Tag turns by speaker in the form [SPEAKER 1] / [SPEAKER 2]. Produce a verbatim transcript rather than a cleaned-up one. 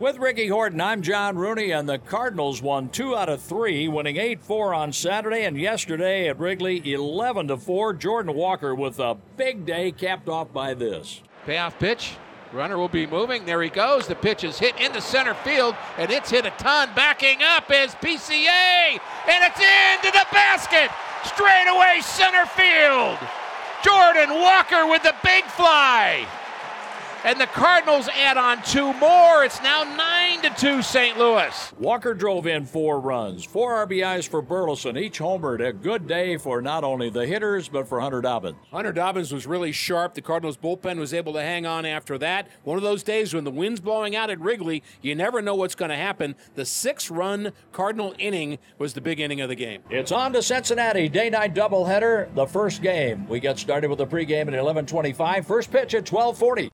[SPEAKER 1] With Ricky Horton, I'm John Rooney, and the Cardinals won two out of three, winning eight four on Saturday, and yesterday at Wrigley, eleven to four. Jordan Walker with a big day, capped off by this.
[SPEAKER 2] Payoff pitch. Runner will be moving. There he goes. The pitch is hit into center field, and it's hit a ton. Backing up is P C A, and it's into the basket. Straight away center field. Jordan Walker with the big fly. And the Cardinals add on two more. It's now nine to two Saint Louis.
[SPEAKER 1] Walker drove in four runs, four R B Is for Burleson, each homered. A good day for not only the hitters, but for Hunter Dobbins.
[SPEAKER 3] Hunter Dobbins was really sharp. The Cardinals bullpen was able to hang on after that. One of those days when the wind's blowing out at Wrigley, you never know what's going to happen. The six-run Cardinal inning was the big inning of the game.
[SPEAKER 1] It's on to Cincinnati, day-night doubleheader, the first game. We get started with the pregame at eleven twenty-five. First pitch at twelve forty.